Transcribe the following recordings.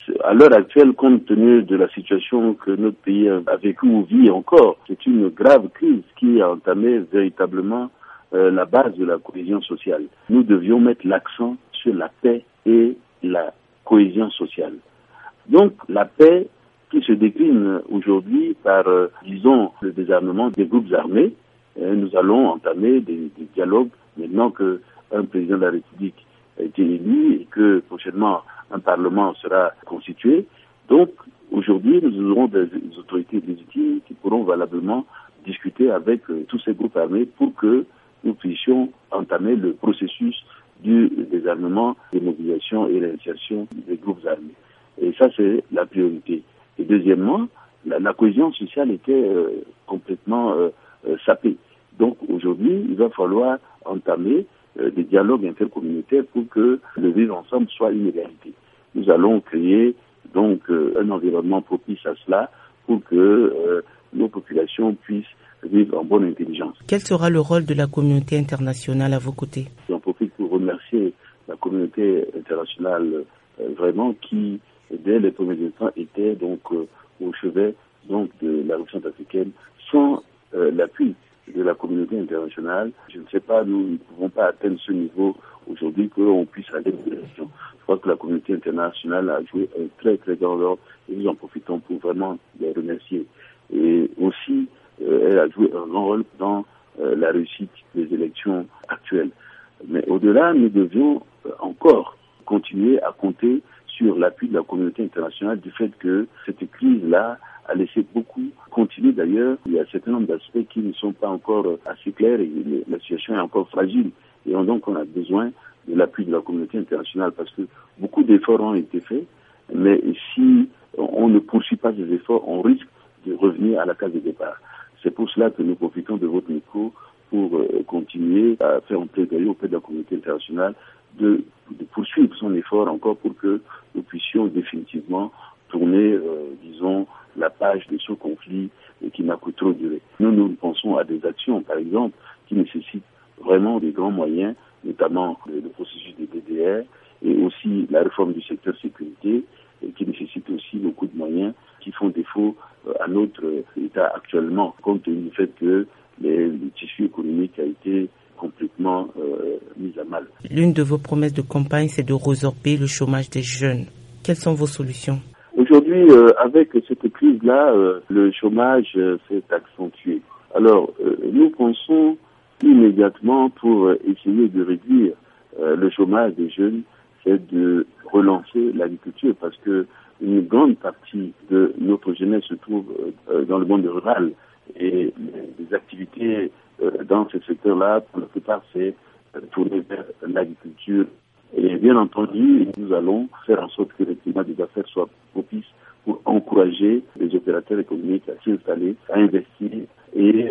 À l'heure actuelle, compte tenu de la situation que notre pays a vécue ou vit encore, c'est une grave crise qui a entamé véritablement la base de la cohésion sociale. Nous devions mettre l'accent sur la paix et la cohésion sociale. Donc la paix qui se décline aujourd'hui par, disons, le désarmement des groupes armés. Nous allons entamer des dialogues maintenant qu'un président de la République a été élu et que prochainement un parlement sera constitué. Donc aujourd'hui, nous aurons des autorités légitimes qui pourront valablement discuter avec tous ces groupes armés pour que nous puissions entamer le processus du désarmement, démobilisation et l'initiation des groupes armés. Et ça, c'est la priorité. Et deuxièmement, la cohésion sociale était complètement sapée. Donc aujourd'hui, il va falloir entamer des dialogues intercommunautaires pour que le vivre ensemble soit une réalité. Nous allons créer donc un environnement propice à cela pour que nos populations puissent vivre en bonne intelligence. Quel sera le rôle de la communauté internationale à vos côtés? J'en profite pour remercier la communauté internationale vraiment qui, dès les premiers instants, était donc au chevet donc de la République africaine. Sans l'appui de la communauté internationale, je ne sais pas, nous ne pouvons pas atteindre ce niveau aujourd'hui qu'on puisse aller dans l'élection. Je crois que la communauté internationale a joué un très très grand rôle et nous en profitons pour vraiment les remercier. Et aussi, elle a joué un grand rôle dans la réussite des élections actuelles. Mais au-delà, nous devions encore continuer à compter sur l'appui de la communauté internationale du fait que cette crise-là a laissé beaucoup continuer. D'ailleurs, il y a un certain nombre d'aspects qui ne sont pas encore assez clairs et la situation est encore fragile. Et donc, on a besoin de l'appui de la communauté internationale parce que beaucoup d'efforts ont été faits. Mais si on ne poursuit pas ces efforts, on risque de revenir à la case de départ. C'est pour cela que nous profitons de votre micro pour continuer à faire un plaidoyer auprès de la communauté internationale de poursuivre son effort encore pour que nous puissions définitivement tourner, disons, la page de ce conflit qui n'a que trop duré. Nous pensons à des actions, par exemple, qui nécessitent vraiment des grands moyens, notamment le processus de DDR et aussi la réforme du secteur sécurité, qui nécessite aussi beaucoup de moyens qui font défaut à notre État actuellement, compte tenu du fait que le tissu économique a été complètement mis à mal. L'une de vos promesses de campagne, c'est de résorber le chômage des jeunes. Quelles sont vos solutions? Aujourd'hui, avec cette crise-là, le chômage s'est accentué. Alors, nous pensons immédiatement pour essayer de réduire le chômage des jeunes, c'est de relancer l'agriculture parce que une grande partie de notre jeunesse se trouve dans le monde rural et les activités dans ce secteur-là, pour la plupart, c'est tourner vers l'agriculture. Et bien entendu, nous allons faire en sorte que le climat des affaires soit propice pour encourager les opérateurs économiques à s'installer, à investir et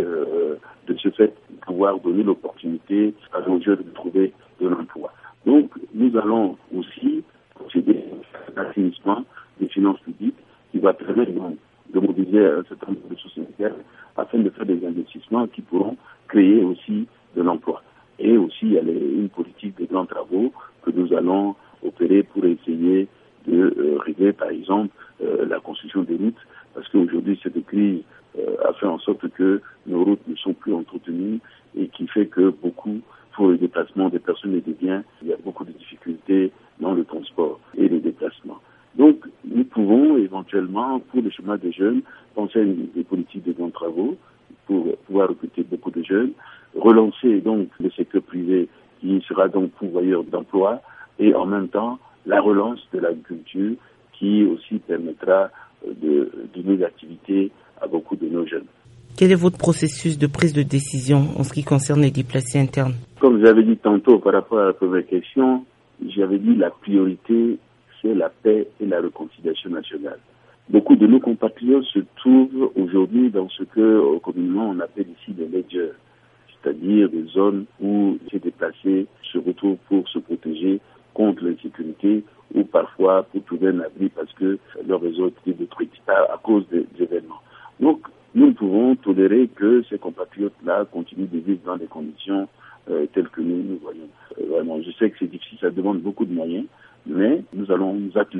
de ce fait pouvoir donner l'opportunité à nos jeunes de trouver de l'emploi. Donc, nous allons aussi procéder à l'assainissement des finances publiques qui va permettre donc de mobiliser un certain nombre de ressources internes afin de faire des investissements qui pourront créer aussi de l'emploi. Et aussi, il y a une politique de grands travaux que nous allons opérer pour essayer de régler, par exemple, la construction des routes, parce qu'aujourd'hui, cette crise a fait en sorte que nos routes ne sont plus entretenues et qui fait que beaucoup, pour le déplacement des personnes et des biens, il y a beaucoup de difficultés dans le transport et les déplacements. Donc, nous pouvons éventuellement, pour le chômage des jeunes, penser à des politiques de grands travaux pour pouvoir recruter beaucoup de jeunes, relancer donc le secteur privé qui sera donc pourvoyeur d'emplois et en même temps la relance de l'agriculture qui aussi permettra de donner l'activité à beaucoup de nos jeunes. Quel est votre processus de prise de décision en ce qui concerne les déplacés internes? Comme j'avais dit tantôt par rapport à la première question, j'avais dit la priorité, c'est la paix et la réconciliation nationale. Beaucoup de nos compatriotes se trouvent aujourd'hui dans ce que communément on appelle ici des ledgers, c'est-à-dire des zones où ces déplacés se retrouvent pour se protéger contre l'insécurité ou parfois pour trouver un abri parce que leur réseau est détruit à cause des événements. Donc, nous ne pouvons tolérer que ces compatriotes-là continuent de vivre dans des conditions telles que nous voyons. Vraiment, je sais que c'est difficile, ça demande beaucoup de moyens, mais nous allons nous atteler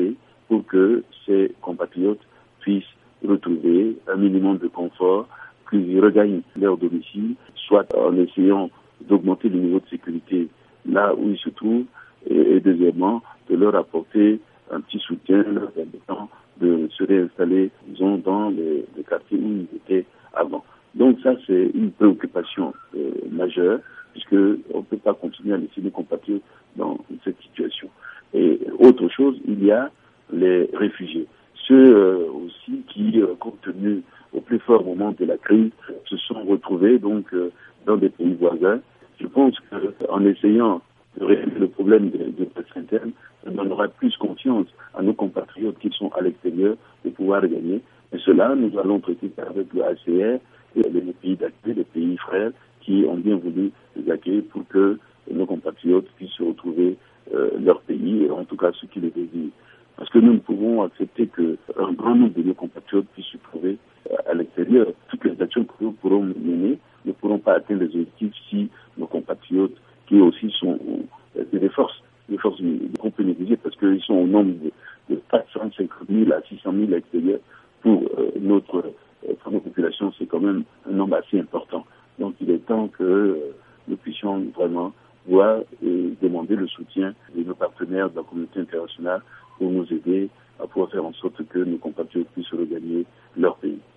pour que ces compatriotes puissent retrouver un minimum de confort, qu'ils regagnent leur domicile, soit en essayant d'augmenter le niveau de sécurité là où ils se trouvent, et deuxièmement, de leur apporter un petit soutien leur permettant de se réinstaller, disons, dans les quartiers où ils étaient avant. Donc ça, c'est une préoccupation majeure, puisque on ne peut pas continuer à laisser nos compatriotes dans cette situation. Et autre chose, il y a les réfugiés. Ceux aussi qui, compte tenu au plus fort moment de la crise, se sont retrouvés donc dans des pays voisins. Je pense qu'en essayant de régler le problème de taxes internes, ça donnera plus confiance à nos compatriotes qui sont à l'extérieur de pouvoir gagner. Et cela, nous allons traiter avec le HCR et les pays d'accueil, les pays frères qui ont bien voulu les accueillir pour que nos compatriotes puissent se retrouver leur pays, et en tout cas ceux qui le désirent. Parce que nous ne pouvons accepter qu'un grand nombre de nos compatriotes puissent se trouver à l'extérieur. Toutes les actions que nous pourrons mener ne pourront pas atteindre les objectifs si nos compatriotes, qui aussi sont des forces qu'on peut négliger parce qu'ils sont au nombre de 450 000 à 600 000 à l'extérieur. Pour notre population, c'est quand même un nombre assez important. Donc il est temps que nous puissions vraiment voir et demander le soutien de nos partenaires de la communauté internationale pour nous aider à pouvoir faire en sorte que nos compatriotes puissent regagner leur pays.